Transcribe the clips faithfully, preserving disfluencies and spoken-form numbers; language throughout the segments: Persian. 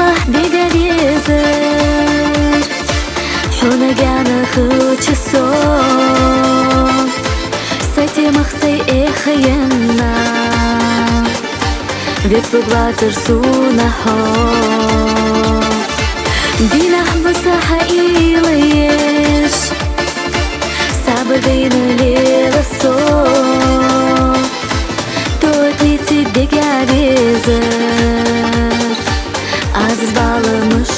ميلح بقريزر حونا جانا خوش الصوم سيتي مخسي إخينا بيفوق باتر سونا هو دينا حبسا حقيليش صعب بينا ليل الصوم توتي تدق عريزر عزيز بعلمش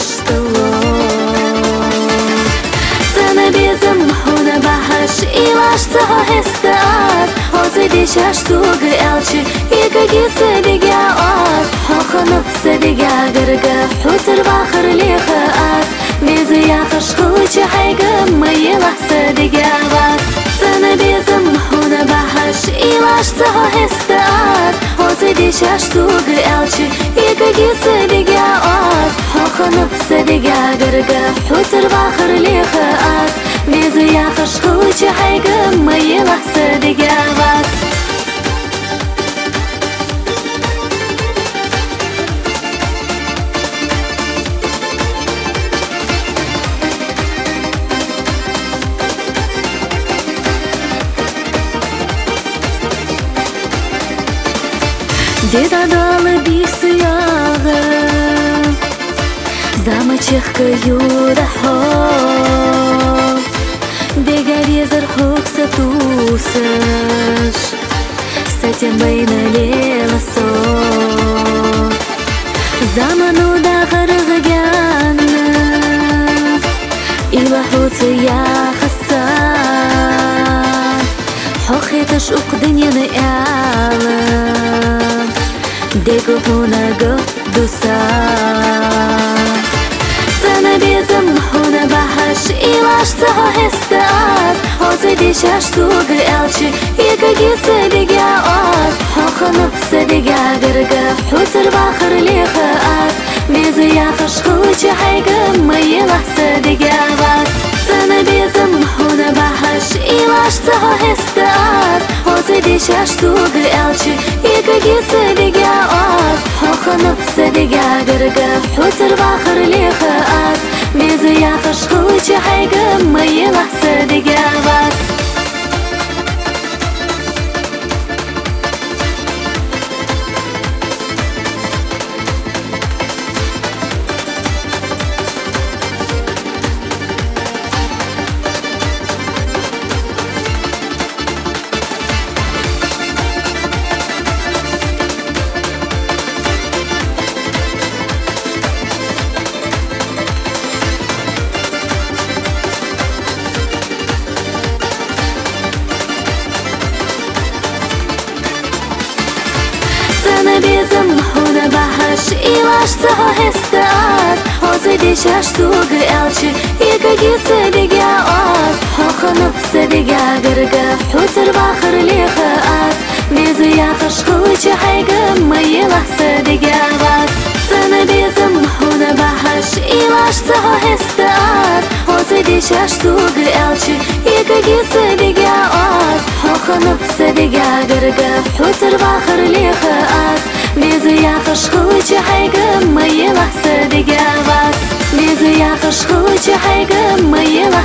طلوع سنة بيزم حونا بحش إلاش سهو هستاز هوزي ديشاش سوق إلشي إيكا جيسة ديجا أوز حوخ نفسه ديجا غرقا حوسر باخر ليخا أز بيزي ياخش خوشي حيقا ميلح سديجا باس سنة بيزم حونا بحش إلاش سهو هستاز هوزي ديشاش سوق إلشي إيكا جيسة ديجا أوز حوخ نفسه ديجا غرقا حوسر باخر ليخا أز بيزي ياخش خوشي حيقا ميلح سديجا باس Деда дала бисяга замочехка юда хо Дегарезер хокса тусаш Сатен байна лела со Заману да харгагана Ила хуца я хасан Хохеташ уqдиньяны яла Дего хуна гдуса Сана безам хуна бахаш Илаш сахо хестаз Хози дишаш суг элчи Ика гиса дига оз Хоха нфса дига гырга Хусар бахар лиха аз Безы яхаш хучи хайга Майилахса дига бас Сана безам хуна бахаш Илаш сахо хестаз Хози дишаш суг элчи Ика гиса дига оз Хоха нфса дига гырга Хусар бахар лиха аз Безы яхаш хучи хайга Майилахса дига бас Безам хуна бахаш Илаш сахо хестаз Хози дишаш суг элчи Ика гиса дига оз Хоха нфса дига гырга Хусар бахар лиха аз Безы яхаш хучи хайга Майилахса дига бас Сана безам хуна бахаш Илаш сахо хестаз Хози дишаш суг элчи Ика гиса дига оз Хоха нфса дига гырга Хусар бахар лиха аз Безы яхаш хучи хайга Майилахса дига бас Безы яхаш хучи хайга Майилахса